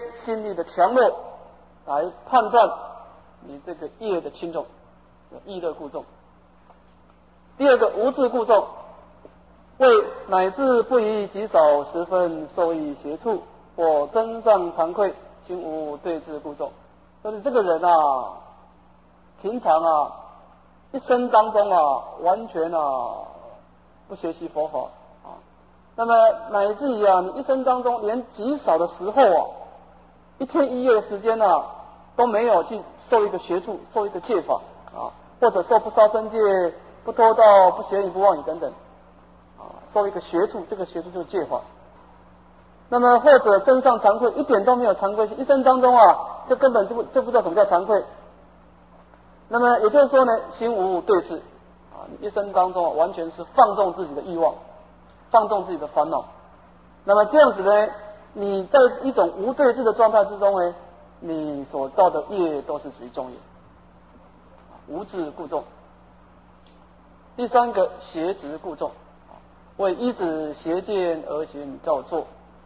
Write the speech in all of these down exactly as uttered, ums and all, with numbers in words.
心力的强弱来判断你这个业的轻重，意乐故重。第二个无智故重，为乃至不宜极少十分受益邪处，或真上惭愧，心无对治故重。就是这个人啊，平常啊，一生当中啊，完全啊不学习佛法啊，那么乃至于啊，你一生当中连极少的时候啊，一天一夜的时间啊，都没有去受一个学处，受一个戒法啊，或者受不杀生戒、不偷盗、不邪淫、不妄语等等啊，受一个学处，这个学处就是戒法。那么或者真上惭愧，一点都没有惭愧心，一生当中啊，就根本就不就不知道什么叫惭愧。那么也就是说呢，心无对治啊，你一生当中、啊、完全是放纵自己的欲望，放纵自己的烦恼。那么这样子呢，你在一种无对治的状态之中呢，你所造的业都是属于重业，无智故重。第三个邪执故重，为依止邪见而行造作。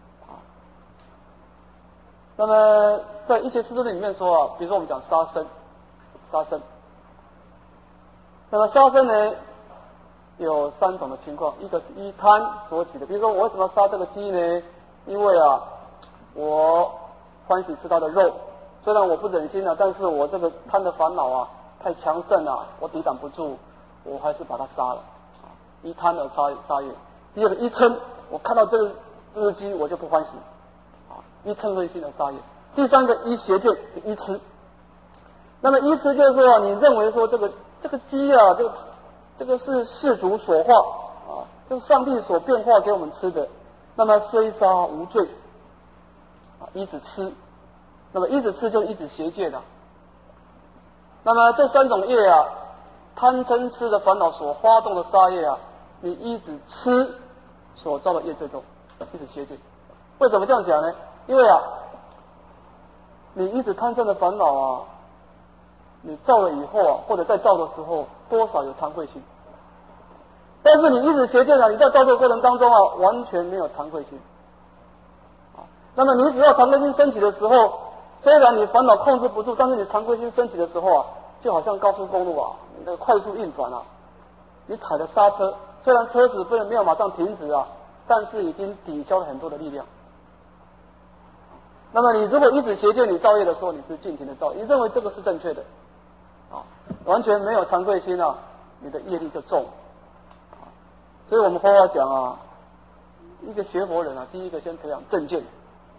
那么在一些师论里面说啊，比如说我们讲杀生，杀生，那么杀生呢有三种的情况，一个是依贪所起的，比如说我为什么要杀这个鸡呢？因为啊，我欢喜吃它的肉，虽然我不忍心啊，但是我这个贪的烦恼啊太强盛了，我抵挡不住，我还是把它杀了，依贪而杀杀业。第二个依嗔，我看到这个这只鸡我就不欢喜。依嗔恚心的杀业。第三个依邪见，依痴。那么依痴就是说，你认为说这个这个鸡啊，这个这个是世俗所化啊，这是上帝所变化给我们吃的。那么虽杀无罪啊，依止痴。那么依止痴就是依止邪见的。那么这三种业啊，贪嗔痴的烦恼所发动的杀业啊，你依止痴所造的业最重，依止邪见。为什么这样讲呢？因为啊，你一直贪嗔的烦恼啊，你造了以后啊，或者在造的时候，多少有惭愧心。但是你一直邪见啊，你在造作过程当中啊，完全没有惭愧心。啊，那么你只要惭愧心升起的时候，虽然你烦恼控制不住，但是你惭愧心升起的时候啊，就好像高速公路啊，你的快速运转啊，你踩了刹车，虽然车子不能没有马上停止啊，但是已经抵消了很多的力量。那么你如果一直邪见你造业的时候，你是尽情的造业，你认为这个是正确的啊，完全没有惭愧心啊，你的业力就重啊。所以我们佛法讲啊，一个学佛人啊，第一个先培养正见。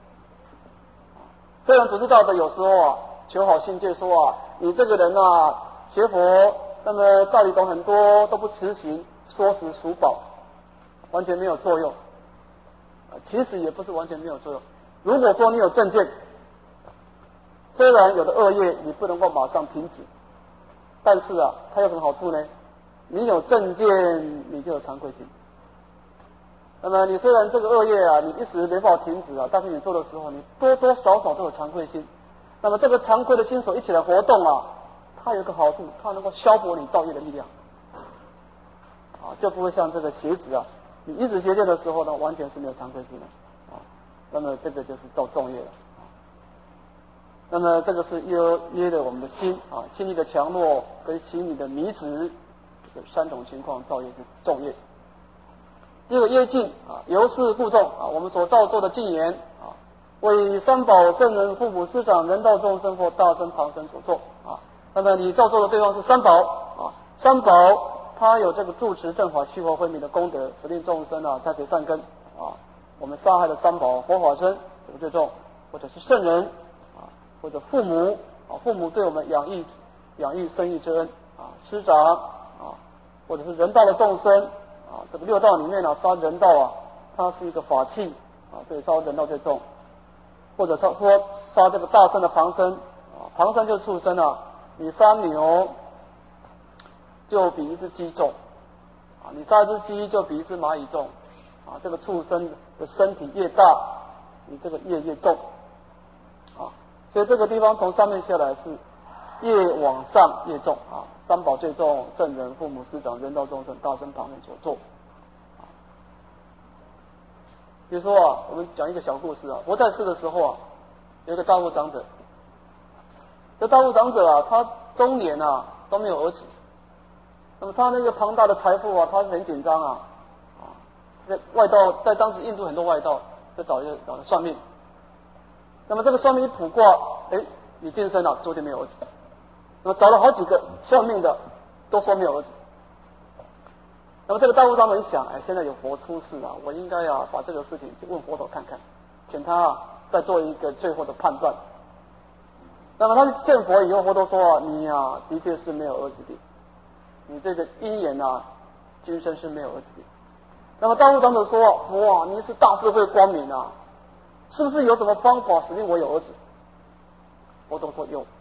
虽然祖师大德有时候啊求好心切说啊，你这个人啊学佛，那么道理懂很多，都不持行，说食数饱，完全没有作用。其实也不是完全没有作用。如果说你有正见，虽然有的恶业你不能够马上停止，但是啊，它有什么好处呢？你有正见，你就有惭愧心。那么你虽然这个恶业啊，你一时没办法停止啊，但是你做的时候，你多多少少都有惭愧心。那么这个惭愧的心所一起来活动啊，它有一个好处，它能够消薄你造业的力量，啊，就不会像这个邪执啊，你一直邪见的时候呢，完全是没有惭愧心的。那么这个就是造重业了。那么这个是约约的我们的心啊，心力的强弱跟心理的迷执，这三种情况造业是重业。第二个业尽啊，由是故重啊，我们所造作的净言啊，为三宝圣人父母师长人道众生或大身旁生所作啊。那么你造作的对象是三宝啊，三宝它有这个住持正法虚佛分明的功德，使令众生啊开始善根啊。我们杀害的三宝，活法身这个最重，或者是圣人啊，或者父母啊，父母对我们养育养育生育之恩啊，师长啊，或者是人道的众生啊，这个六道里面呢、啊，杀人道啊，它是一个法器啊，所以杀人道最重，或者说说杀这个大圣的旁生啊，旁生就是畜生啊，你杀牛就比一只鸡重啊，你杀一只鸡就比一只蚂蚁重。啊，这个畜生的身体越大，你这个业越重啊，所以这个地方从上面下来是越往上越重啊。三宝最重，圣人、父母师长、人道众生、大身旁人所作。啊，比如说啊，我们讲一个小故事啊，佛在世的时候啊， 有一个大户长者，这大户长者啊，他中年啊都没有儿子，那么他那个庞大的财富啊，他是很紧张啊，啊，在外道在当时印度很多外道，就找一个找算命，那么这个算命一卜卦，哎，你今生啊，注定没有儿子。那么找了好几个算命的，都说没有儿子。那么这个大户长者一想，哎，现在有佛出世啊，我应该啊把这个事情去问佛陀看看，请他啊再做一个最后的判断。那么他去见佛以后，佛陀说啊，你啊的确是没有儿子的，你这个姻缘啊，今生是没有儿子的。那么大户长者说，佛啊，你是大智慧光明啊，是不是有什么方法使令我有儿子？佛陀说有。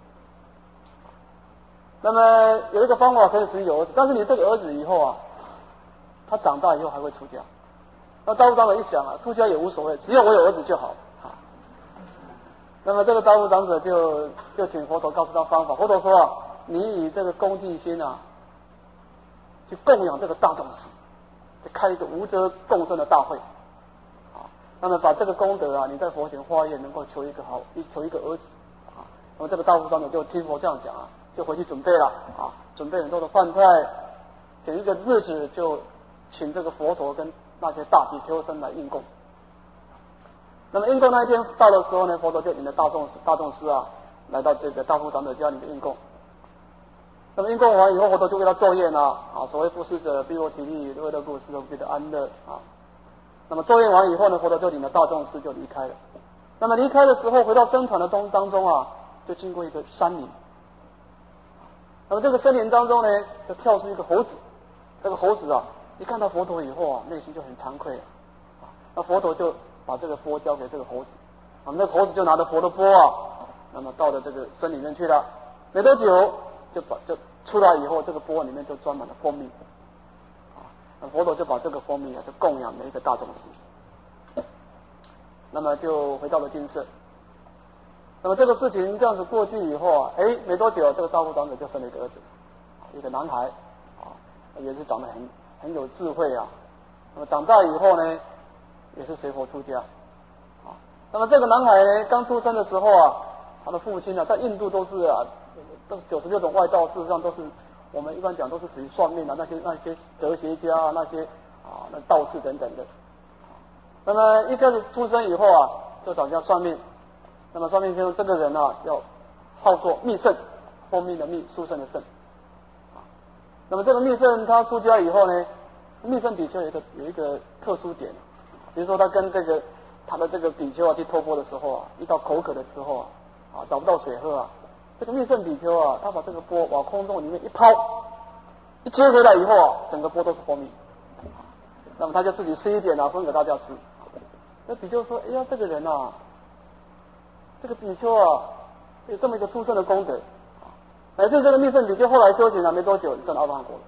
那么有一个方法可以使你有儿子，但是你这个儿子以后啊，他长大以后还会出家。那大户长者一想啊，出家也无所谓，只要我有儿子就好。那么这个大户长者就就请佛陀告诉他方法。佛陀说啊，你以这个恭敬心啊，去供养这个大众士，就开一个无遮共生的大会啊。那么把这个功德啊，你在佛前化愿，能够求一个好，求一个儿子啊。那么这个大户长者就听佛这样讲啊，就回去准备了啊，准备很多的饭菜，选一个日子就请这个佛陀跟那些大比丘僧来应供。那么应供那一天到的时候呢，佛陀就引了大众大众师啊，来到这个大户长者家里面应供。那么应供完以后，佛陀就给他奏宴啊，啊，所谓布施者必获提利，乐乐故施必得安乐啊。那么奏宴完以后呢，佛陀就领了大众师就离开了。那么离开的时候，回到僧团的当当中啊，就经过一个山林。那么这个森林当中呢，就跳出一个猴子。这个猴子啊，一看到佛陀以后啊，内心就很惭愧啊。那佛陀就把这个钵交给这个猴子，啊，那个猴子就拿着佛的钵啊，那么到了这个森里面去了。没多久就把就出来以后，这个钵里面就装满了蜂蜜，啊，那佛陀就把这个蜂蜜啊，就供养了一个大众师。那么就回到了金色。那么这个事情这样子过去以后啊，哎，没多久这个大户长者就生了一个儿子，一个男孩，啊，也是长得很很有智慧啊。那么长大以后呢，也是随佛出家，啊，那么这个男孩呢，刚出生的时候啊，他的父亲呢，在印度都是啊，都九十六种外道，事实上都是我们一般讲都是属于算命的那些那些哲学家啊，那些啊那道士等等的。那么一开始出生以后啊，就找人家算命。那么算命先生这个人啊，要号作密圣，蜂蜜的蜜，殊胜的胜。啊，那么这个密圣他出家以后呢，密圣比丘有一个有一个特殊点，比如说他跟这个他的这个比丘啊去托钵的时候啊，遇到口渴的时候啊，啊找不到水喝啊，这个密圣比丘啊，他把这个钵往空中里面一抛，一接回来以后啊，整个钵都是蜂蜜。那么他就自己吃一点啊，分给大家吃。那比丘说：“哎呀，这个人啊。”这个比丘啊，有这么一个殊胜的功德，乃至这个密圣比丘后来修行了没多久，证阿罗汉果了。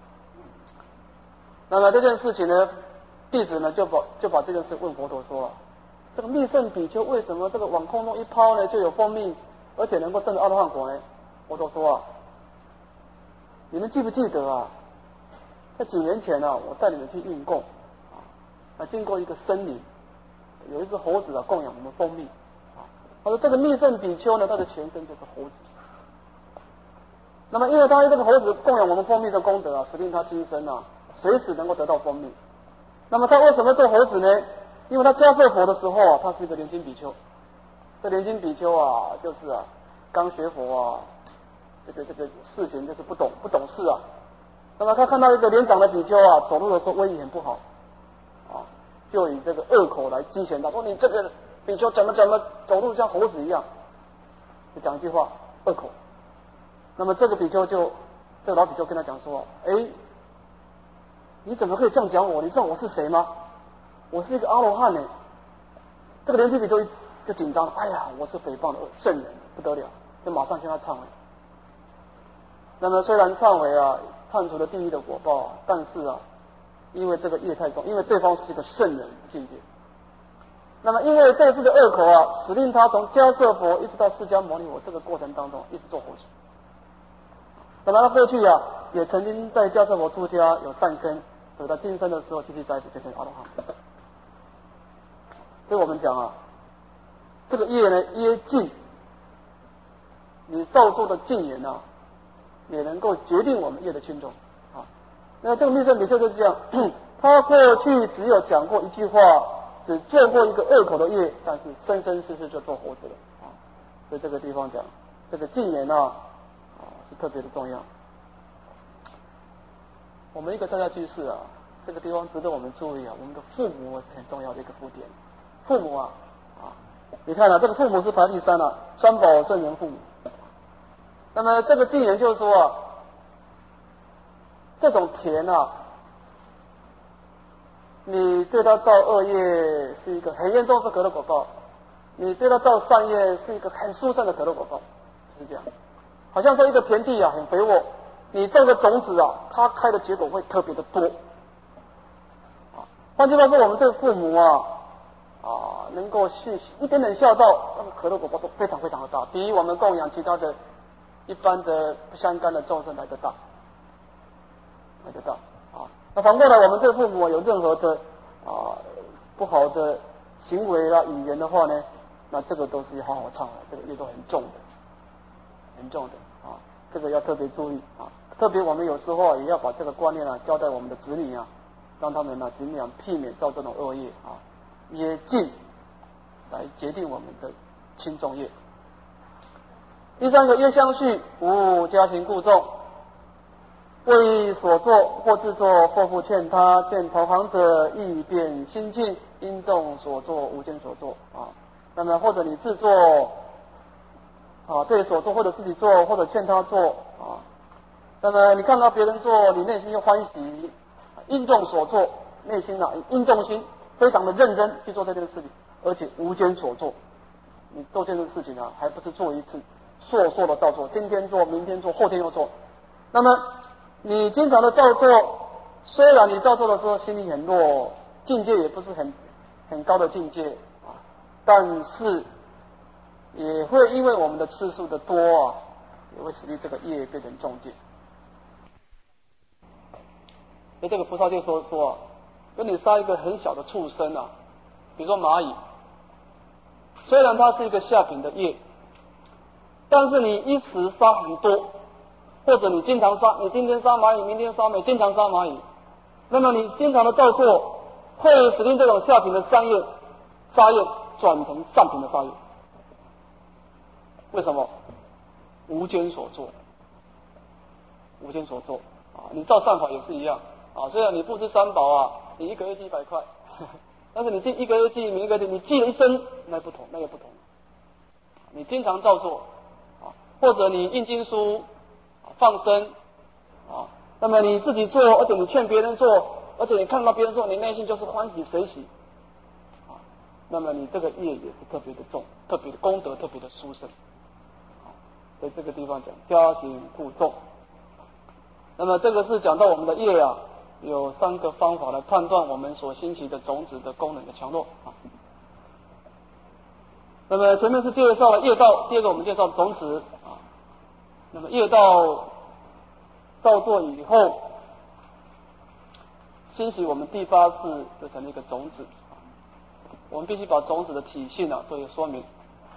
那么这件事情呢，弟子呢就把就把这件事问佛陀说：这个密圣比丘为什么这个往空中一抛呢，就有蜂蜜，而且能够证阿罗汉果呢？佛陀说啊，你们记不记得啊？在几年前啊，我带你们去运供啊，经过一个森林，有一只猴子啊供养我们蜂蜜。他说这个密圣比丘呢，他的前身就是猴子。那么因为他这个猴子供养我们蜂蜜的功德啊，使令他今生啊随时能够得到蜂蜜。那么他为什么做猴子呢？因为他迦叶佛的时候啊，他是一个年轻比丘。这年轻比丘啊，就是啊刚学佛啊，这个这个事情就是不懂不懂事啊。那么他看到一个年长的比丘啊，走路的时候威仪很不好啊，就以这个恶口来讥嫌他，说你这个比丘怎么怎么走路像猴子一样，就讲一句话恶口。那么这个比丘就这个老比丘跟他讲说：哎，你怎么可以这样讲我？你知道我是谁吗？我是一个阿罗汉呢。这个年轻比丘就紧张了，哎呀，我是诽谤的圣人，不得了，就马上向他忏悔。那么虽然忏悔啊，忏除了地狱的果报啊，但是啊，因为这个业太重，因为对方是一个圣人的境界。那么因为这次的恶口啊，使令他从迦叶佛一直到释迦牟尼佛这个过程当中一直做猴子。那么他过去啊，也曾经在迦叶佛出家有善根，等到今生的时候继续栽培变成阿罗汉。所以我们讲啊， 这个业呢业尽，你造作的净言啊，也能够决定我们业的轻重啊。那这个密圣比丘就是这样，他过去只有讲过一句话，只做过一个恶口的业，但是生生世世就做活着了啊。所以这个地方讲这个净言啊啊是特别的重要。我们一个在家居士啊，这个地方值得我们注意啊，我们的父母是很重要的一个福典。父母啊啊，你看啊，这个父母是排第三啊，三宝圣人父母。那么这个净言就是说啊，这种田啊，你对他造恶业是一个很严重的可乐果报，你对他造善业是一个很殊胜的可乐果报，就是这样。好像说一个田地啊很肥沃，你种个种子啊，它开的结果会特别的多。啊，换句话说，我们这个父母啊啊，能够去一点点孝道，那个可乐果报都非常非常的大，比我们供养其他的一般的不相干的众生来得大，来得大啊。那反过来，我们这个父母有任何的啊不好的行为啦、语言的话呢，那这个都是要好好忏悔，这个业都很重的，很重的啊，这个要特别注意啊。特别我们有时候啊，也要把这个观念啊交代我们的子女啊，让他们呢尽量避免造这种恶业啊，也尽来决定我们的轻重业。第三个，业相续，无家庭故众，为所作或自作，或复劝他，见投行者，欲变心境，因众所作，无间所作啊。那么或者你自作啊，对所做或者自己做，或者劝他做啊。那么你看到别人做，你内心又欢喜，因众所作，内心啊因众心非常的认真去做这件事情，而且无间所作。你做这件事情啊，还不是做一次，烁烁的照做，今天做，明天做，后天又做。那么你经常的照做，虽然你照做的时候心里很弱，境界也不是很很高的境界啊，但是也会因为我们的次数的多啊，也会使得这个业变成重戒。所以这个菩萨就说说啊，跟你杀一个很小的畜生啊，比如说蚂蚁，虽然它是一个下品的业，但是你一时杀很多，或者你经常杀，你今天杀蚂蚁，明天杀蚂蚁，经常杀蚂蚁，那么你经常的照做，会使令这种下品的三业杀业转成上品的杀业。为什么？无间所作，无间所作啊！你造善法也是一样啊。虽然你布施三宝啊，你一个月记一百块，呵呵，但是你记一个月记，每一个月你记了一生，那不同，那也不同。你经常照做啊，或者你印经书、啊、放生啊，那么你自己做，而且你劝别人做，而且你看到别人做，你内心就是欢喜随喜啊，那么你这个业也是特别的重，特别的功德，特别的殊胜。在这个地方讲家行故重，那么这个是讲到我们的业啊，有三个方法来判断我们所兴起的种子的功能的强弱啊。那么前面是介绍了业道，第二个我们介绍种子啊。那么业道造作以后，兴起我们第八世就成了一个种子，我们必须把种子的体性啊做一个说明。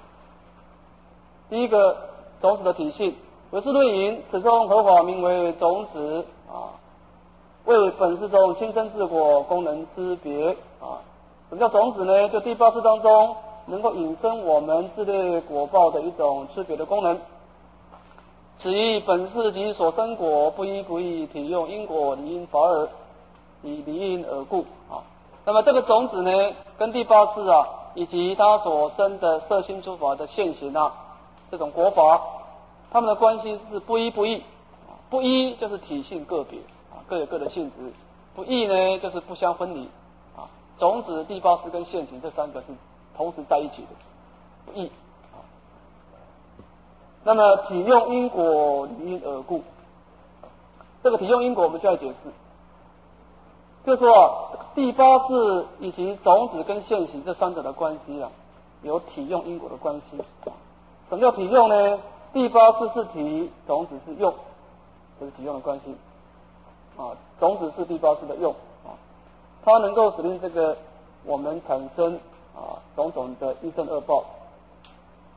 第一个种子的体性，唯识论云：此中何法名为种子啊？为本世中亲生自果功能之别啊。什么叫种子呢？就第八世当中能够引生我们自类果报的一种区别的功能。此一本世及所生果不依不异，体用因果离因法尔，以离因而故啊。那么这个种子呢，跟第八世啊，以及它所生的色心诸法的现行啊，这种果法，它们的关系是不依不异。不依就是体性个别啊，各有各的性质；不异呢，就是不相分离啊。种子、第八识跟现行这三个是同时在一起的，不异啊。那么体用因果离因而故，这个体用因果我们就要解释，就是说啊，第八识以及种子跟现行这三者的关系啊，有体用因果的关系啊。什么叫体用呢？第八识是体，种子是用，这是体用的关系啊。种子是第八识的用啊，它能够使令这个我们产生啊种种的一生恶报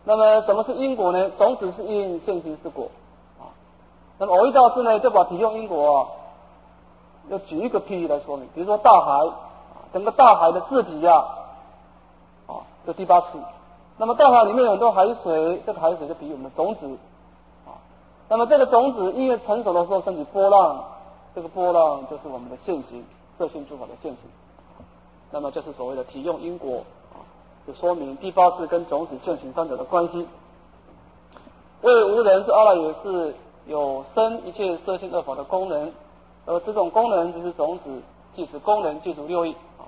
那么什么是因果呢？种子是因，现行是果啊。那么偶益大师呢，就把体用因果啊，要举一个譬喻来说明，比如说大海，整个大海的字体呀，啊，这第八次。那么大海里面有很多海水，这个海水就比喻我们的种子啊。那么这个种子因为成熟的时候升起波浪，这个波浪就是我们的现行，色性诸法的现行。那么就是所谓的体用因果啊，就说明第八次跟种子现行三者的关系。为无人是阿赖耶是有生一切色性恶法的功能，而这种功能就是种子，即是功能具足六义啊。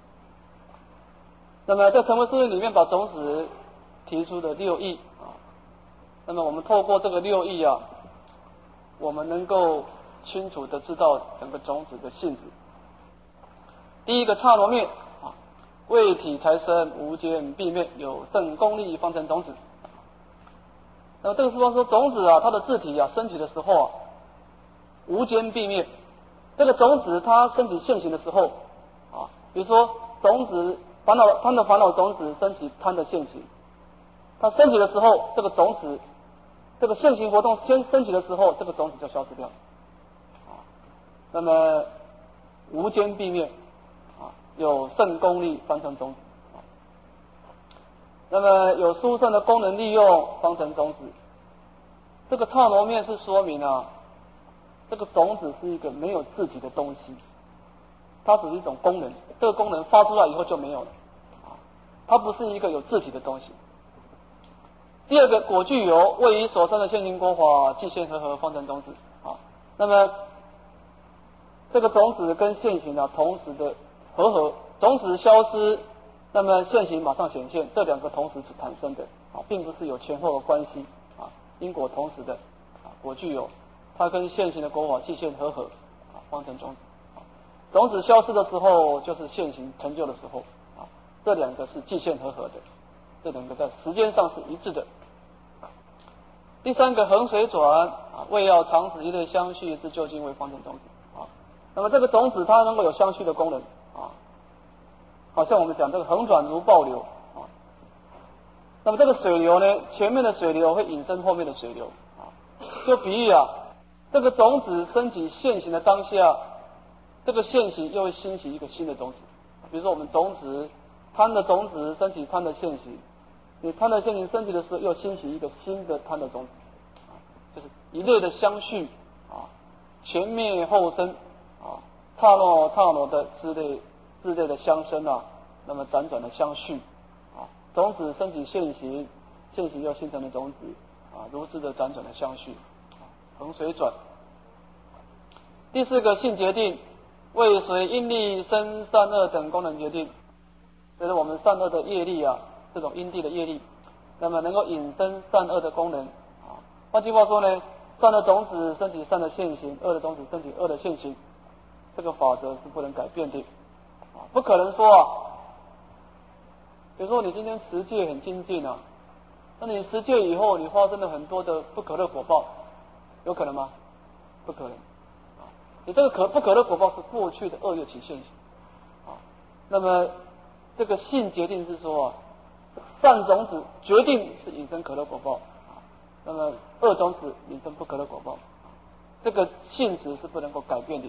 那么在成唯识论里面把种子提出的六义啊，那么我们透过这个六义啊，我们能够清楚的知道整个种子的性质。第一个刹那灭啊，为体才生，无间必灭，有胜功利方成种子。那么这个地方说种子啊，它的自体啊升起的时候啊，无间必灭。这个种子它升起现行的时候啊，比如说种子烦恼贪的烦恼种子升起贪的现行，它升起的时候，这个种子这个现行活动先升起的时候，这个种子就消失掉啊。那么无间必灭啊，有胜功利方成种子啊。那么有殊胜的功能利用方成种子。这个刹那灭是说明啊，这个种子是一个没有自体的东西，它只是一种功能，这个功能发出来以后就没有了啊，它不是一个有自体的东西。第二个果具有，位于所生的现行果法，即现和合方成种子啊。那么这个种子跟现行啊同时的和合，种子消失，那么现行马上显现，这两个同时产生的啊，并不是有前后的关系啊，因果同时的啊，果具有，它跟现行的果法即现和合啊，方成种子啊。种子消失的时候，就是现行成就的时候啊，这两个是即现和合的，这两个在时间上是一致的。第三个横水转啊，为要长此一类相续之究竟为方成种子啊。那么这个种子它能够有相续的功能啊，好像我们讲这个横转如暴流啊。那么这个水流呢，前面的水流会引申后面的水流啊。就比喻啊，这个种子升起现行的当下，这个现行又会兴起一个新的种子。比如说我们种子贪的种子升起贪的现行。你贪的现行升起的时候，又兴起一个新的贪的种子，啊，就是一类的相续啊，前灭后生啊，刹那刹那的之类之类的相生啊，那么辗转的相续啊，种子升起现行，现行又形成了种子啊，如是的辗转的相续，啊，横水转。第四个性决定，为随因力生善恶等功能决定，就是我们善恶的业力啊。这种因地的业力，那么能够引生善恶的功能啊。换句话说呢，善的种子升起善的现行，恶的种子升起恶的现行，这个法则是不能改变的啊，不可能说啊，比如说你今天持戒很精进啊，那你持戒以后，你发生了很多的不可乐果报，有可能吗？不可能啊，你这个可不可乐果报是过去的恶业起现行啊。那么这个性决定是说啊，善种子决定是引生可乐果报啊，那么恶种子引生不可乐果报，这个性质是不能够改变的。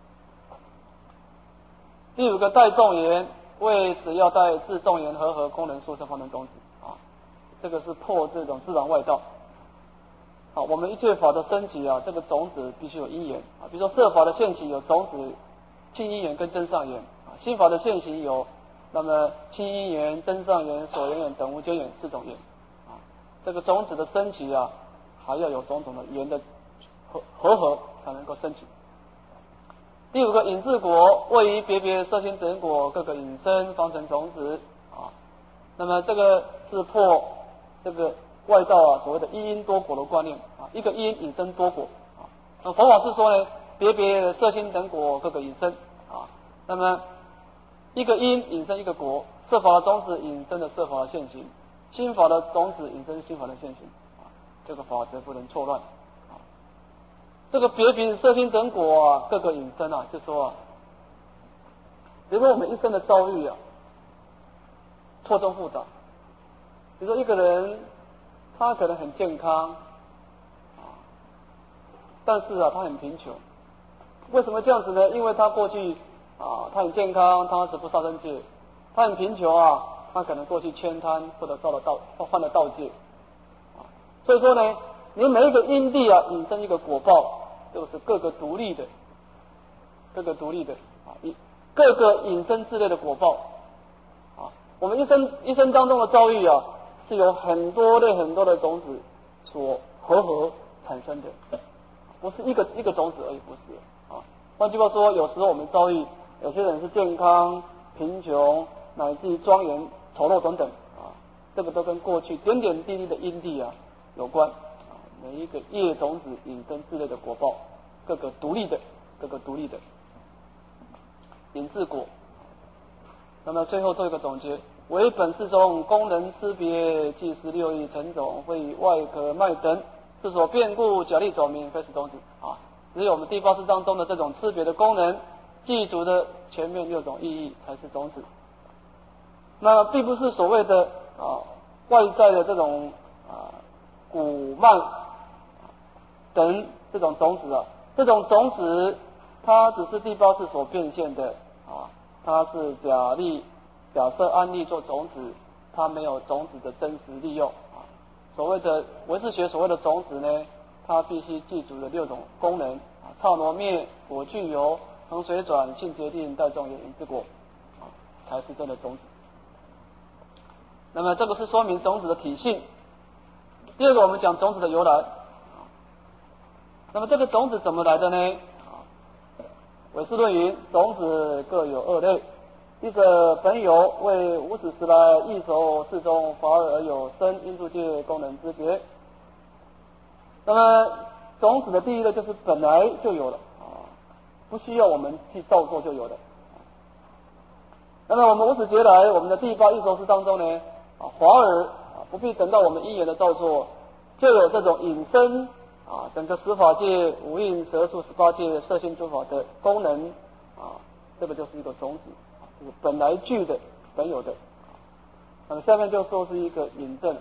第五个带众言，为此要带自众言和合功能殊胜方成种子啊，这个是破这种自然外道。好，我们一切法的升起啊，这个种子必须有因缘啊，比如说色法的现起有种子净因缘跟真上缘啊，心法的现起有那么清因缘、真上缘、所缘缘等无间缘四种缘啊，这个种子的升起啊，还要有种种的缘的合合合才能够升起。第五个引致果，位于别别色心等果各个引生方成种子啊，那么这个是破这个外道啊所谓的一因多果的观念啊，一个因引生多果啊。那佛法是说呢，别别色心等果各个引生啊，那么一个因引生一个果，色法的种子引生的色法的现行，心法的种子引生心法的现行啊，这个法则不能错乱啊。这个别别色心等果啊，各个引生啊，就说啊，比如说我们一生的遭遇啊，错综复杂。比如说一个人他可能很健康啊，但是啊他很贫穷。为什么这样子呢？因为他过去啊他很健康，他是不杀生戒；他很贫穷啊，他可能过去悭贪或者造了盗或犯了盗戒啊。所以说呢，你每一个因地啊引生一个果报，这个是各个独立的，各个独立的啊，一各个引生之类的果报啊。我们一生一生当中的遭遇啊，是由很多类很多的种子所合合产生的，不是一个一个种子而已，不是啊。换句话说，有时候我们遭遇，有些人是健康、贫穷，乃至于庄严、丑陋等等啊，这个都跟过去点点滴滴的因地啊有关啊。每一个业种子引生之类的果报，各个独立的，各个独立的引致果。那么最后做一个总结：为本世中功能差别，即是六义成种，会以外壳脉等，是所变故，假立种名，非是种子啊。只有我们第八识当中的这种差别的功能，记足的前面六种意义才是种子。那并不是所谓的啊外在的这种啊骨脉等这种种子啊，这种种子它只是第八识所变现的啊，它是假立假设安立做种子，它没有种子的真实利用啊。所谓的唯识学所谓的种子呢，它必须记住的六种功能啊：刹那灭、果具有、恒水转、性决定、带众缘、引致果啊，才是真的种子。那么这个是说明种子的体性。第二个，我们讲种子的由来。那么这个种子怎么来的呢？唯识论云：种子各有二类，一者本有，为无始时来异熟世中法尔而有生因助界功能之别。那么种子的第一类就是本来就有了啊，不需要我们去造作就有的。那么我们无始劫来，我们的第八异熟世当中呢，啊，华尔啊，不必等到我们因缘的造作，就有这种引生啊，整个十法界、五蕴、十二处、十八界、摄性诸法的功能啊，这个就是一个种子，就是本来具的、本有的。那么下面就说是一个引证，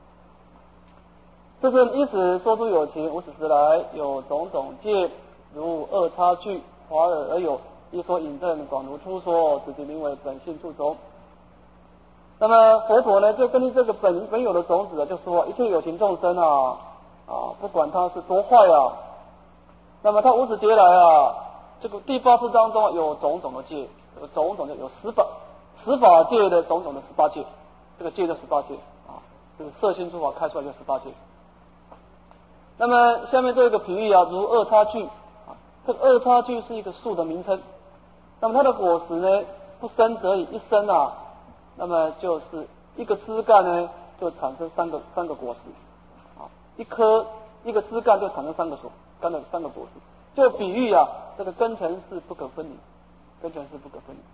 这是一时说出有情，无始时来有种种界，如二差距，华尔而有。一说引证，广如初说，此即名为本性助种。那么佛陀呢，就根据这个本本有的种子，就说一切有情众生啊啊，不管他是多坏啊，那么他无始劫来啊，这个第八识当中有种种的界，这个种种的有十法十法界的种种的十八界，这个界的十八界啊，这个摄心诸法开出来就十八界。那么下面做一个比喻啊，如二叉聚啊，这个二叉聚是一个树的名称。那么它的果实呢，不生则已，一生啊，那么就是一个枝干呢，就产生三个三个果实啊，一颗一个枝干就产生三个果，三个三个果实。就比喻啊，这个根尘是不可分离，根尘是不可分离。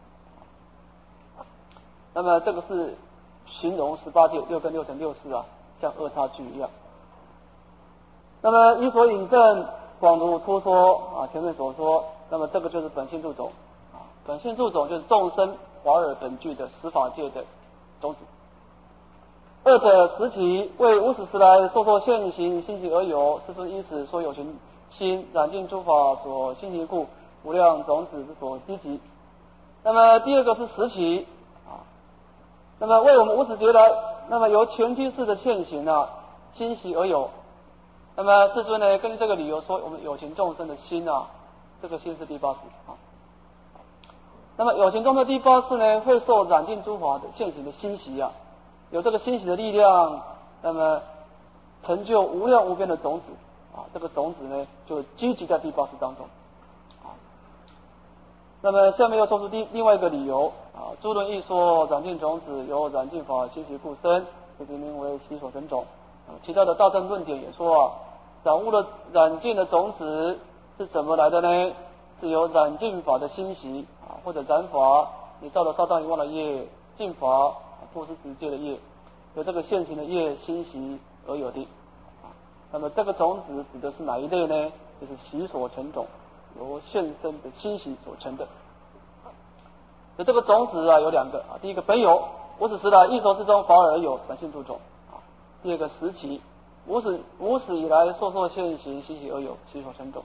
那么这个是形容十八界六跟六乘六四啊，像二叉聚一样。那么依所引证，广如初说啊，前面所说，那么这个就是本性助种。本性助种就是众生华尔本具的十法界的种子。二者时期为无始时来受受现行心行而有，是不依此说有情心染尽诸法所心行故，无量种子之所积集。那么第二个是时期啊，那么为我们无始劫来，那么由前居士的现行啊心习而有。那么世尊呢，根据这个理由说，我们有情众生的心啊，这个心是第八识啊。那么有情中的第八识呢，会受染尽诸法的现行的心习啊，有这个心习的力量，那么成就无量无边的种子啊，这个种子呢就积集在第八识当中啊。那么下面又说出另另外一个理由啊，诸论亦说染尽种子由染尽法心习故生，这即名为习所成种。其他的大乘论点也说啊，染污了染尽的种子是怎么来的呢？是由染尽法的心习啊，或者染法，你造了杀盗淫妄的业，尽法布施持戒的业，由这个现行的业心习而有的啊。那么这个种子指的是哪一类呢？就是习所成种，由现身的心习所成的。那这个种子啊有两个啊，第一个本有，无始时来异熟之中法尔而有，本性助种啊。 第二个时期，无始无始以来，烁烁现行，习习而有，习所生动。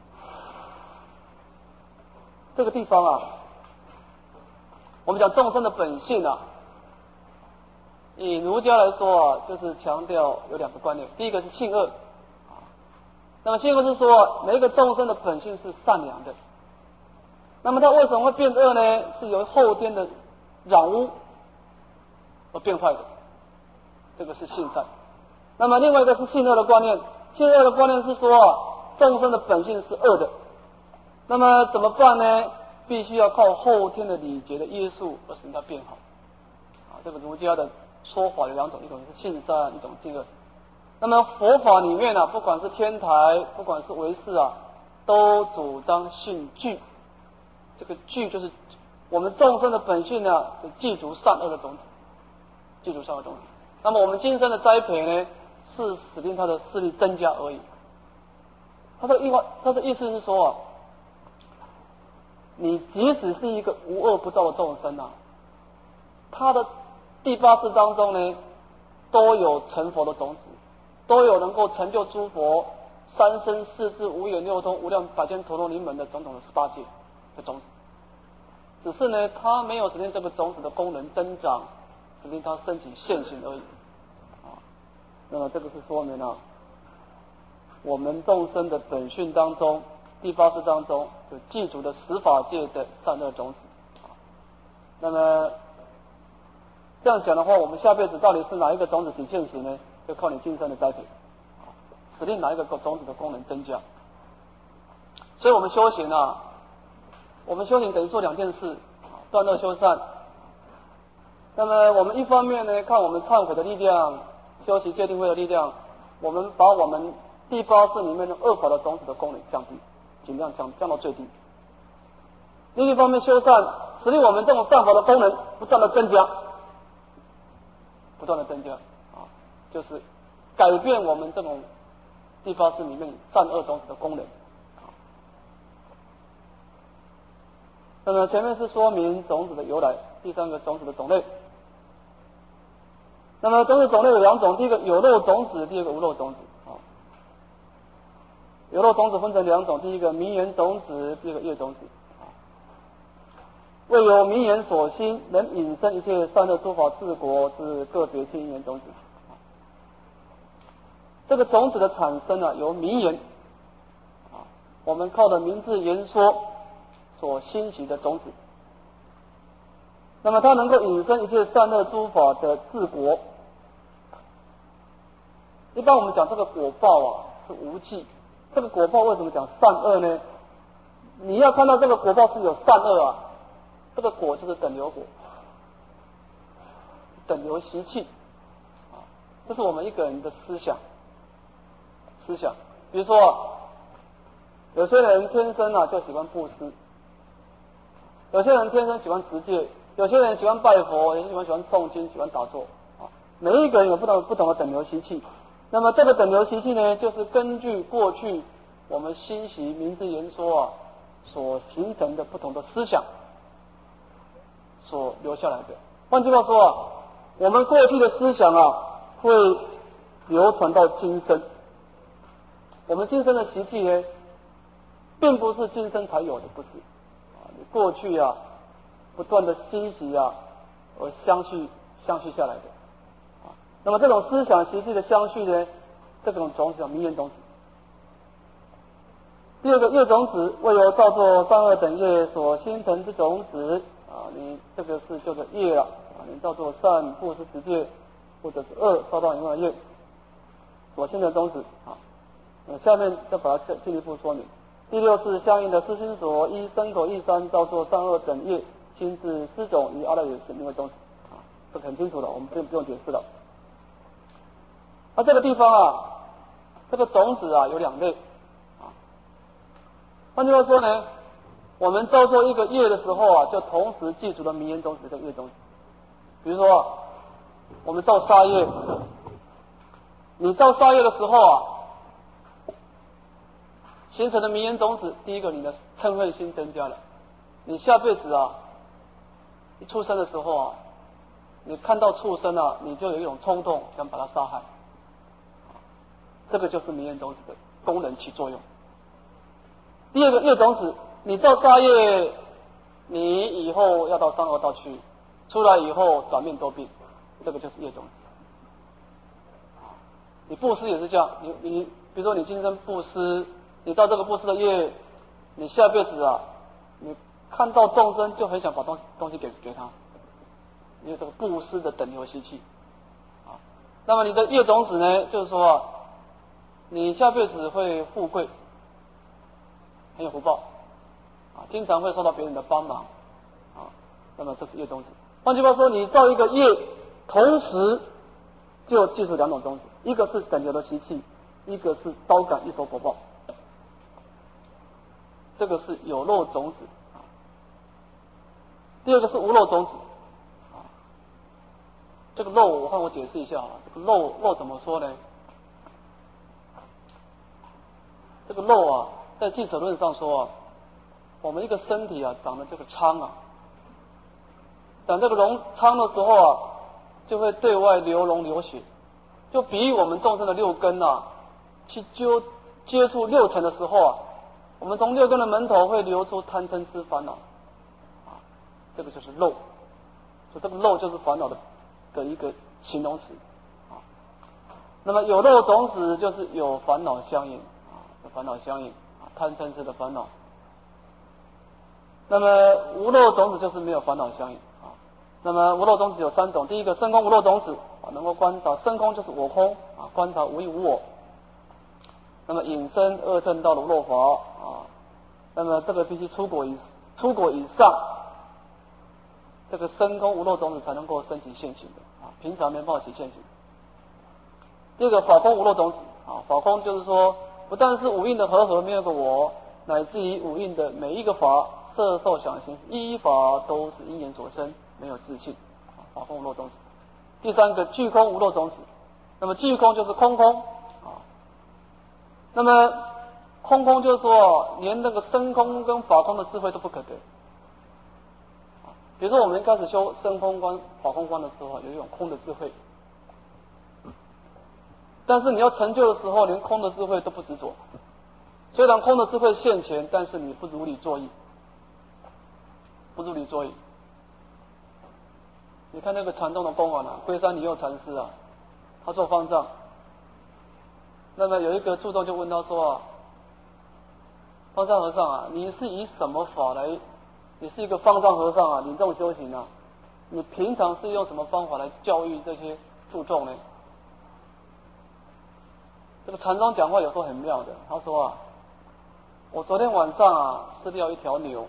这个地方啊，我们讲众生的本性啊，以儒家来说啊，就是强调有两个观念，第一个是性恶，那么性恶是说每一个众生的本性是善良的，那么它为什么会变恶呢？是由后天的染污而变坏的，这个是性善。那么另外一个是性恶的观念，性恶的观念是说啊，众生的本性是恶的，那么怎么办呢？必须要靠后天的礼节的约束而使它变好。啊，这个儒家的说法有两种，一种是性善，一种性恶。那么佛法里面啊，不管是天台，不管是唯识啊，都主张性具。这个具就是我们众生的本性呢，具足善恶的种子，具足善恶种子。那么我们今生的栽培呢，是使令他的势力增加而已。他的意话，他的意思是说啊，你即使是一个无恶不造的众生啊，他的第八识当中呢，都有成佛的种子，都有能够成就诸佛三身四智五眼六通无量百千陀罗尼门的种种的十八界的种子，只是呢，他没有使令这个种子的功能增长，使令它身体现行而已。啊，那么这个是说明啊，我们众生的本性当中，第八识当中有具足的十法界的善恶种子。那么这样讲的话，我们下辈子到底是哪一个种子体现行呢？就靠你今生的栽培，使令哪一个种子的功能增加。所以我们修行啊，我们修行等于做两件事，断恶修善。那么我们一方面呢，看我们忏悔的力量，修习戒定慧的力量，我们把我们第八识里面的恶法的种子的功能降低，尽量降降到最低。另一方面修善，使令我们这种善法的功能不断的增加，不断的增加啊，就是改变我们这种第八识里面善恶种子的功能。那么前面是说明种子的由来，第三个种子的种类。那么种子种类有两种，第一个有漏种子，第二个无漏种子。啊，有漏种子分成两种，第一个名言种子，第二个业种子。啊，为有名言所兴，能引生一切善恶诸法治国之个别性因缘种子。啊，这个种子的产生啊，由名言，啊，我们靠着明智言说所兴起的种子，那么它能够引生一切善恶诸法的治国。一般我们讲这个果报啊是无记，这个果报为什么讲善恶呢？你要看到这个果报是有善恶啊，这个果就是等流果，等流习气啊，这是我们一个人的思想思想。比如说、啊、有些人天生啊就喜欢布施，有些人天生喜欢持戒，有些人喜欢拜佛，有些人喜欢诵经，喜欢打坐啊，每一个人有不同不同的等流习气。那么这个等流习气呢，就是根据过去我们心习明智言说啊所形成的不同的思想所留下来的。换句话说啊，我们过去的思想啊会流传到今生，我们今生的习气呢，并不是今生才有的，不是啊，你过去啊不断的心习啊而相续相续下来的。那么这种思想习气的相续呢，这种种子叫名言种子。第二个业种子，为由造作善恶等业所形成之种子啊，你这个是叫做业了啊，你造作善布施持戒，或者是恶烧到淫妄业所形成种子啊。那下面再把它进一步说明。第六是相应的思心所依身口意三造作善恶等业，心智施种与阿赖耶识名为种子啊，这个很清楚了，我们不用不用解释了。那这个地方啊，这个种子啊有两类啊。换句话说呢，我们造作一个业的时候啊，就同时记住了名言种子跟业种子。比如说、啊，我们造杀业，你造杀业的时候啊，形成的名言种子，第一个你的嗔恨心增加了，你下辈子啊，一出生的时候啊，你看到畜生啊，你就有一种冲动想把它杀害。 这个就是明眼种子的功能起作用。第二个业种子，你造杀业，你以后要到三恶道去，出来以后短命多病，这个就是业种子。你布施也是这样，你你比如说你今生布施，你到这个布施的业，你下辈子啊，你看到众生就很想把东东西给给他，你有这个布施的等流习气啊。那么你的业种子呢，就是说啊，你下辈子会富贵，很有福报啊，经常会受到别人的帮忙啊。那么这是业种子。换句话说，你造一个业，同时就记住两种种子，一个是等流的习气，一个是招感一手果报。这个是有漏种子啊。第二个是无漏种子啊。这个漏我换我解释一下啊，这个漏漏怎么说呢？这个漏啊，在俱舍论上说啊，我们一个身体啊长的这个疮啊，长这个脓疮的时候啊，就会对外流脓流血，就比喻我们众生的六根啊，去接接触六尘的时候啊，我们从六根的门头会流出贪嗔痴烦恼啊，这个就是漏，所以这个漏就是烦恼的的一个形容词啊。那么有漏种子就是有烦恼相应啊，有烦恼相应啊，贪嗔痴的烦恼。那么无漏种子就是没有烦恼相应啊。那么无漏种子有三种，第一个生空无漏种子啊，能够观察生空就是我空啊，观察无一无我。那么引申二乘道的无漏法啊，那么这个必须出果以出果以上，这个生空无漏种子才能够升起现行的啊，平常没办法起现行。第二个法空无漏种子啊，法空就是说，不但是五蕴的和合没有个我，乃至于五蕴的每一个法色受想行识一一法都是因缘所生，没有自性啊，法空无漏种子。第三个具空无漏种子，那么具空就是空空啊，那么空空就是说连那个生空跟法空的智慧都不可得啊。比如说我们一开始修生空观、法空观的时候，有一种空的智慧，但是你要成就的时候，连空的智慧都不执着。虽然空的智慧现前，但是你不如理作意，不如理作意。你看那个禅宗的公案啊，龟山理佑禅师啊，他做方丈，那么有一个注重就问他说啊，方丈和尚啊，你是以什么法来？你是一个方丈和尚啊，你这种修行啊，你平常是用什么方法来教育这些注众呢？这个禅宗讲话有时候很妙的，他说啊，我昨天晚上啊吃掉一条牛，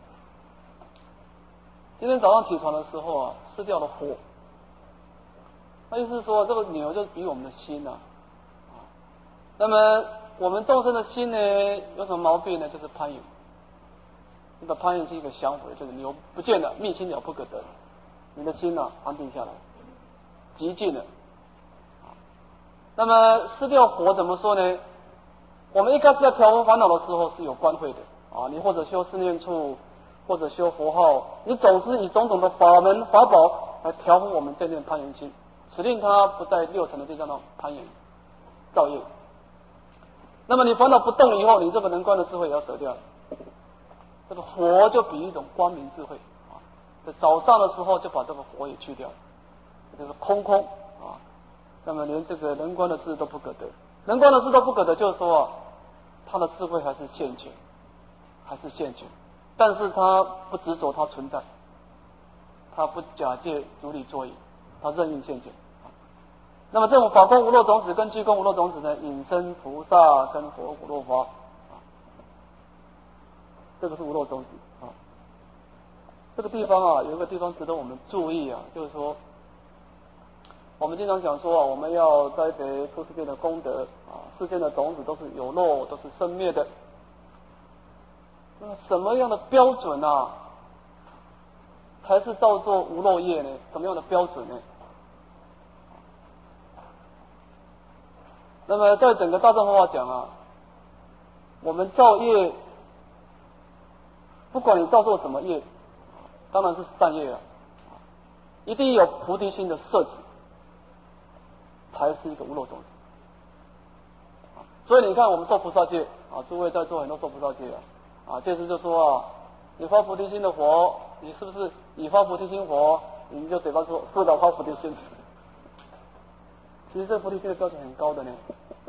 今天早上起床的时候啊吃掉了火。那意思是说，这个牛就是比我们的心啊。那么我们众生的心呢，有什么毛病呢？就是攀缘。这个攀缘是一个降伏，就是牛不见了，觅心了不可得。你的心啊安定下来，极尽了。那么失掉火怎么说呢？我们一开始在调伏烦恼的时候是有观慧的啊，你或者修四念处，或者修佛号，你总是以种种的法门法宝来调伏我们这念攀缘心，使令它不在六尘的地上攀缘造业。那么你烦恼不动以后，你这个能观的智慧也要舍掉了。这个火就比喻一种光明智慧啊，在早上的时候就把这个火也去掉，就是空空啊。那么连这个能观的智都不可得，能观的智都不可得，就是说啊，他的智慧还是现前，还是现前，但是他不执着它存在，他不假借如理作意，他任运现前。那么这种法空无漏种子跟具空无漏种子呢，引申菩萨跟佛无漏法啊，这个是无漏种子啊。这个地方啊，有一个地方值得我们注意啊，就是说，我们经常讲说啊，我们要栽培出世间的功德啊，世间的种子都是有漏，都是生灭的。那么什么样的标准啊，才是叫做无漏业呢？什么样的标准呢？那么在整个大乘佛法讲啊，我们造业，不管你造作什么业，当然是善业啊，一定有菩提心的摄持，才是一个无漏种子。 所以你看我们受菩萨戒啊，诸位在座很多受菩萨戒啊，啊，戒师就说啊，你发菩提心的佛，你是不是以发菩提心佛？你就嘴巴说是的，发菩提心。其实这菩提心的标准很高的呢。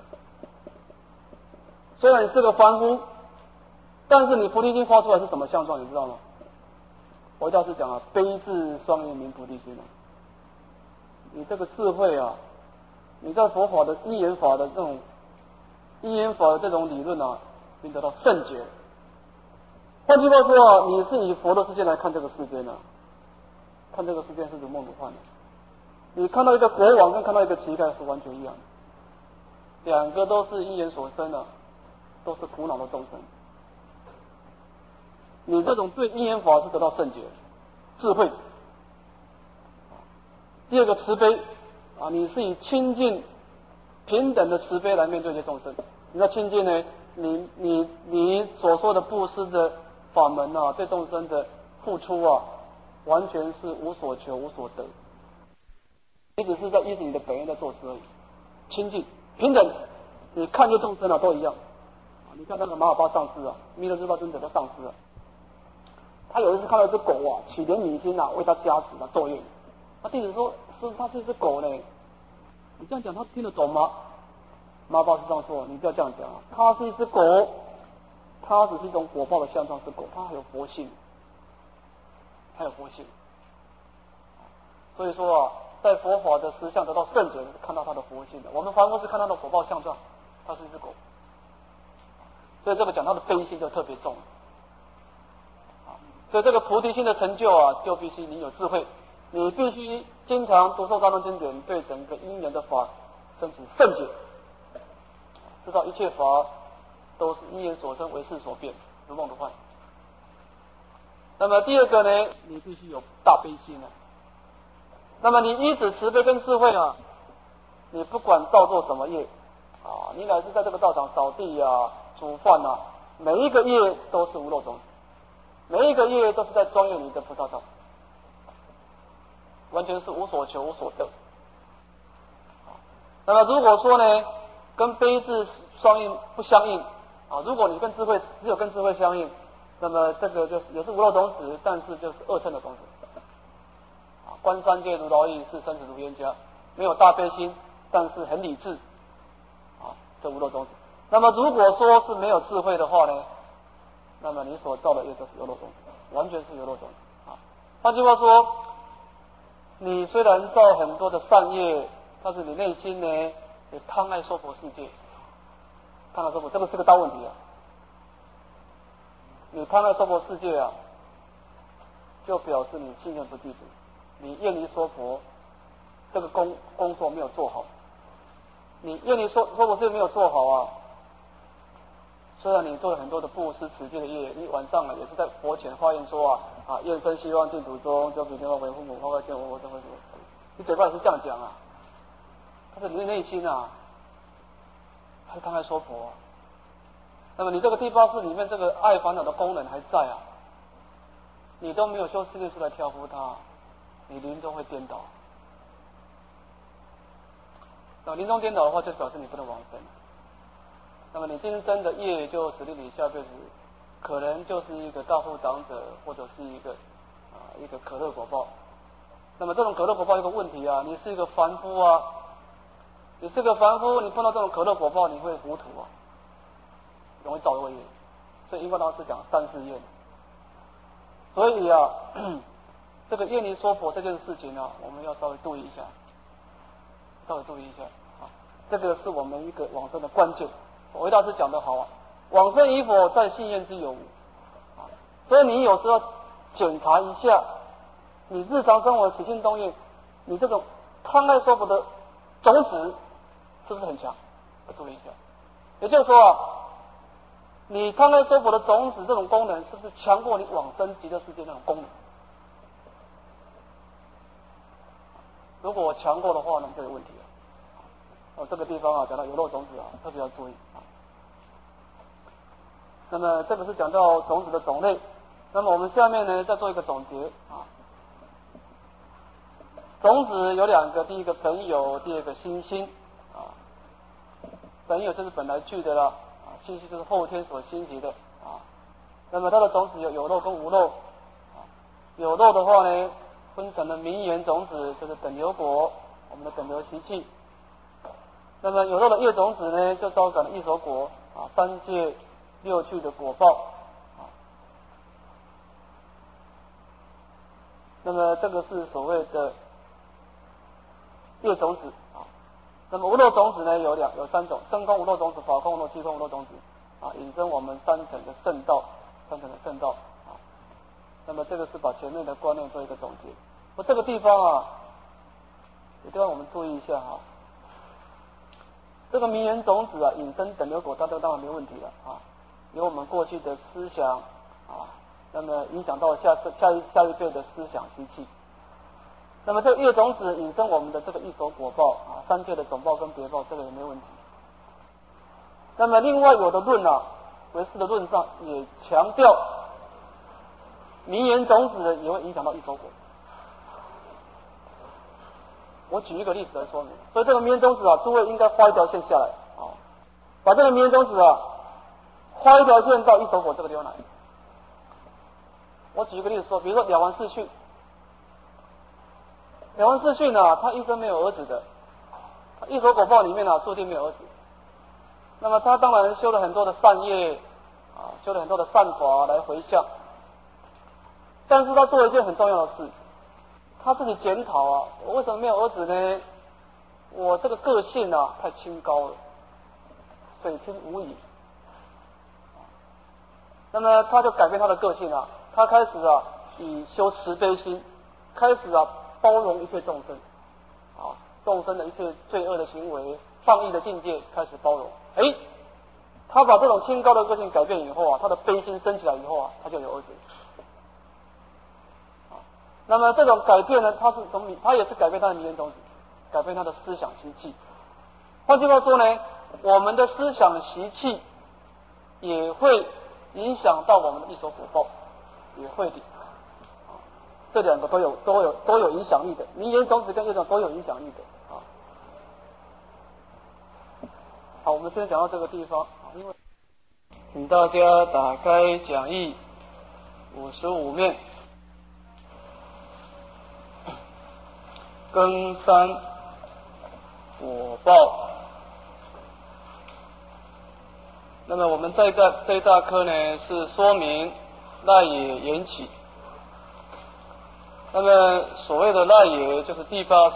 虽然你是个凡夫，但是你菩提心发出来是什么相状，你知道吗？佛教是讲啊，悲智双运明菩提心啊。你这个智慧啊，你在佛法的一言法的这种一言法的这种理论啊，并得到圣解。换句话说啊，你是以佛的世界来看这个世界呢，看这个世界是如梦如幻的。你看到一个国王跟看到一个乞丐是完全一样的，两个都是因缘所生啊，都是苦恼的众生。你这种对因缘法是得到圣解、智慧。第二个慈悲啊，你是以清净、平等的慈悲来面对这些众生。你要清净呢，你你你所说的布施的法门啊，对众生的付出啊，完全是无所求、无所得。你只是在依着你的本愿在做事而已。清净、平等，你看见众生啊都一样。你看那个马尔巴上师啊，弥勒日巴尊者的上师啊，他有一次看到一只狗啊，起怜悯心啊，为他加持啊，咒怨。他弟子说：“师父，他是一只狗呢，你这样讲他听得懂吗？”马尔巴师这样说：“你不要这样讲啊，它是一只狗，它只是一种果报的象状，是狗，它还有佛性，还有佛性。所以说啊，在佛法的实相得到圣解，是看到它的佛性的。我们凡夫是看它的果报象状，它是一只狗。所以这个讲它的悲心就特别重。所以这个菩提心的成就啊，就必须你有智慧。”你必须经常读诵大乘经典，对整个因缘的法生起圣解，知道一切法都是因缘所生，为事所变，如梦如幻。那么第二个呢，你必须有大悲心啊。那么你依止慈悲跟智慧啊，你不管造作什么业啊，你乃至在这个道场扫地啊、煮饭啊，每一个业都是无漏种子，每一个业都是在庄严你的菩萨道。完全是无所求无所得。那么如果说呢，跟悲智双应不相应啊，如果你跟智慧只有跟智慧相应，那么这个就是也是无漏种子，但是就是恶乘的种子。啊，观三界如劳役，视生死如冤家，没有大悲心，但是很理智，啊，这无漏种子。那么如果说是没有智慧的话呢，那么你所造的业都是有漏种子，完全是有漏种子。啊，换句话说，你虽然造很多的善业，但是你内心呢也贪爱娑婆世界，贪爱娑婆，这个是个大问题啊！你贪爱娑婆世界啊，就表示你信任不具足，你厌离娑婆这个工工作没有做好，你厌离娑娑婆世界没有做好啊。虽然你做了很多的布施持戒的业，你晚上啊也是在佛前发愿说啊啊，愿生希望净土中，就比天花为父母，花花见我我怎么怎么，你嘴巴也是这样讲啊，但是你的内心啊，还是贪爱娑婆、啊。那么你这个第八识里面这个爱烦恼的功能还在啊，你都没有修四念处来调伏它，你临终会颠倒。那么临终颠倒的话，就表示你不能往生。那么你今生的业就指定你下辈子可能就是一个大富长者，或者是一个啊一个可乐果报。那么这种可乐果报有个问题啊，你是一个凡夫啊，你是个凡夫，你碰到这种可乐果报，你会糊涂啊，容易造恶业。所以因果老师讲三世业。所以啊，这个业离娑婆这件事情呢、啊，我们要稍微注意一下，稍微注意一下啊，这个是我们一个往生的关键。韦大师讲得好啊，往生与否在信愿之有无啊，所以你有时候检查一下你日常生活起心动念，你这种贪爱娑婆的种子是不是很强？要注意一下。也就是说啊，你贪爱娑婆的种子这种功能是不是强过你往生极乐世界那种功能？如果我强过的话呢，就有问题了。哦，这个地方啊，讲到有漏种子啊，特别要注意啊。那么这个是讲到种子的种类，那么我们下面呢再做一个总结啊。种子有两个，第一个本有，第二个心心啊。 本有就是本来具的了，啊，信息就是后天所兴起的啊。那么它的种子有有漏跟无漏，啊，有漏的话呢，分成了名言种子，就是等流果，我们的等流习气。那么有漏的业种子呢，就招感了异熟果啊，三界六趣的果报啊。那么这个是所谓的业种子啊。那么无漏种子呢，有两有三种：生空无漏种子、法空无漏、虚空无漏种子啊，引申我们三层的圣道，三层的圣道啊。那么这个是把前面的观念做一个总结。我这个地方啊，有地方我们注意一下哈。这个名言种子啊，引申等流果，它都当然没问题了啊。由我们过去的思想啊，那么影响到下下一下一辈的思想习气。那么这个业种子引申我们的这个异熟果报啊，三界的总报跟别报，这个也没问题。那么另外有的论啊，唯识的论上也强调，名言种子也会影响到异熟果。我举一个例子来说明，所以这个名言种子啊，诸位应该画一条线下来啊，把这个名言种子啊，画一条线到异熟果这个地方来。我举一个例子说，比如说了完四训，了完四训呢，他一生没有儿子的，异熟果报里面呢、啊，注定没有儿子。那么他当然修了很多的善业啊，修了很多的善法来回向，但是他做了一件很重要的事。他自己检讨啊，我为什么没有儿子呢？我这个个性啊太清高了，水听无语。那么他就改变他的个性啊，他开始啊以修慈悲心，开始啊包容一切众生，啊众生的一切罪恶的行为、放逸的境界开始包容。哎，他把这种清高的个性改变以后啊，他的悲心升起来以后啊，他就有儿子。那么这种改变呢，它是从它也是改变他的名言种子，改变他的思想习气。换句话说呢，我们的思想习气也会影响到我们的异熟果报，也会的。这两个都有都有都有影响力的，名言种子跟业种都有影响力的啊。好，我们先讲到这个地方，因为请大家打开讲义五十五面。庚三果报。那么我们这一大这一大科呢，是说明赖也缘起。那么所谓的赖也就是第八识。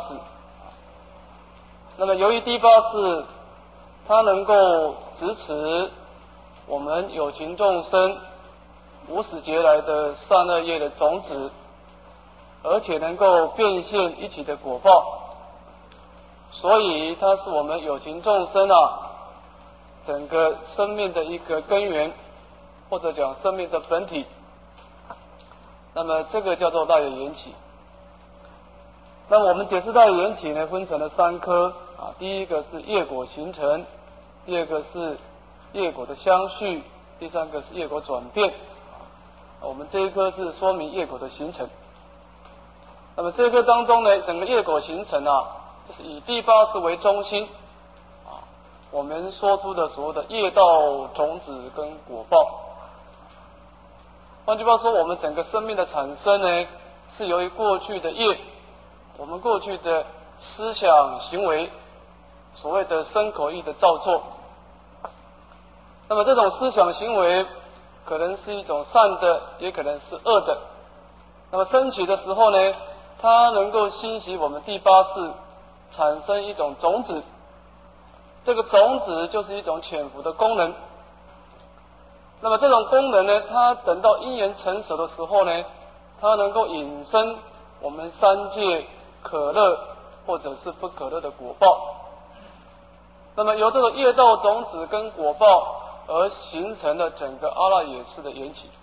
那么由于第八识它能够支持我们有情众生无始劫来的善恶业的种子，而且能够变现一体的果报，所以它是我们有情众生啊整个生命的一个根源，或者讲生命的本体。那么这个叫做赖也缘起。那么我们解释赖也缘起呢，分成了三科啊，第一个是业果形成，第二个是业果的相续，第三个是业果转变。我们这一科是说明业果的形成。那么这个当中呢，整个业果形成啊，就是以第八识为中心啊，我们说出的所谓的业道种子跟果报。换句话说，我们整个生命的产生呢，是由于过去的业，我们过去的思想行为，所谓的身口意的造作。那么这种思想行为可能是一种善的，也可能是恶的。那么升起的时候呢，它能够兴起我们第八识，产生一种种子。这个种子就是一种潜伏的功能。那么这种功能呢，它等到因缘成熟的时候呢，它能够引申我们三界可乐或者是不可乐的果报。那么由这个业道种子跟果报而形成了整个阿赖耶识的缘起。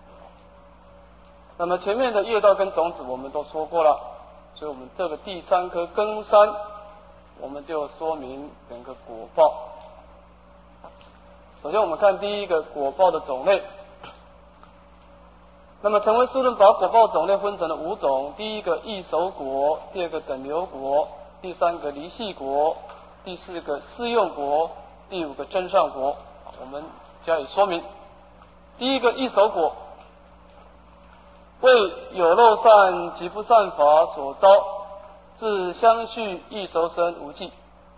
那么前面的业道跟种子我们都说过了，所以我们这个第三颗庚三，我们就说明整个果报。首先我们看第一个果报的种类。那么成唯识论把果报种类分成了五种：第一个异熟果，第二个等流果，第三个离系果，第四个适用果， 第五个真善果，我们加以说明。第一个异熟果，为有漏善及不善法所招，自相续异熟生无记。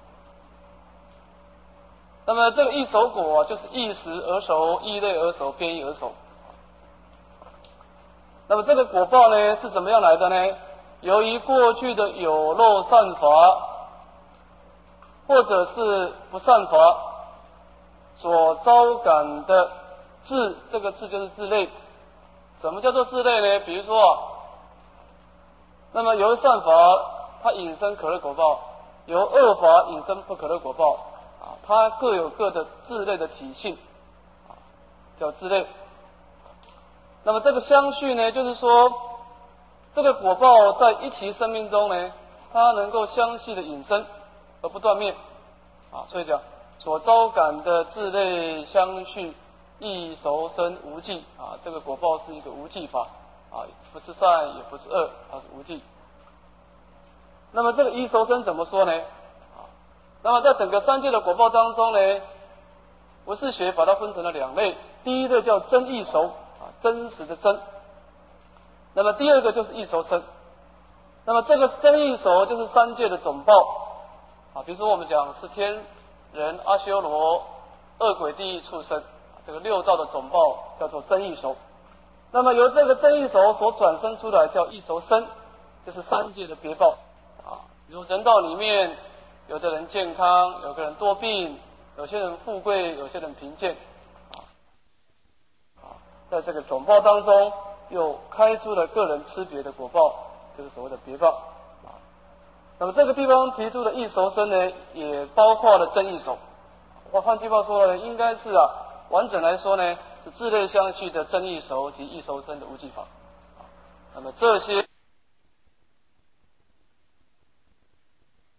那么这个异熟果啊，就是异时而熟、异类而熟、变异而熟。那么这个果报呢是怎么样来的呢？由于过去的有漏善法或者是不善法所招感的智，这个智就是智类。什么叫做智类呢？比如说啊，那么由善法它引生可乐果报，由恶法引生不可乐果报啊，它各有各的智类的体性啊，叫智类。那么这个相续呢，就是说这个果报在一期生命中呢，它能够相续的引生而不断灭啊，所以讲所招感的智类相续异熟生无记啊，这个果报是一个无记法啊，不是善也不是恶，它是无记。那么这个异熟生怎么说呢？啊，那么在整个三界的果报当中呢，唯识学把它分成了两类，第一类叫真异熟啊，真实的真。那么第二个就是异熟生。那么这个真异熟就是三界的总报啊，比如说我们讲是天人、阿修罗、恶鬼、地狱、畜生，这个六道的总报叫做真异熟。那么由这个真异熟所转生出来叫异熟生，就是三界的别报啊。比如人道里面，有的人健康，有的人多病，有些人富贵，有些人贫贱啊。啊，在这个总报当中，又开出了个人吃别的果报，就是所谓的别报啊。那么这个地方提出的异熟生呢，也包括了真异熟。我换句话说呢，应该是啊，完整来说呢，是智类相续的真异熟及异熟生的无记法。那么这些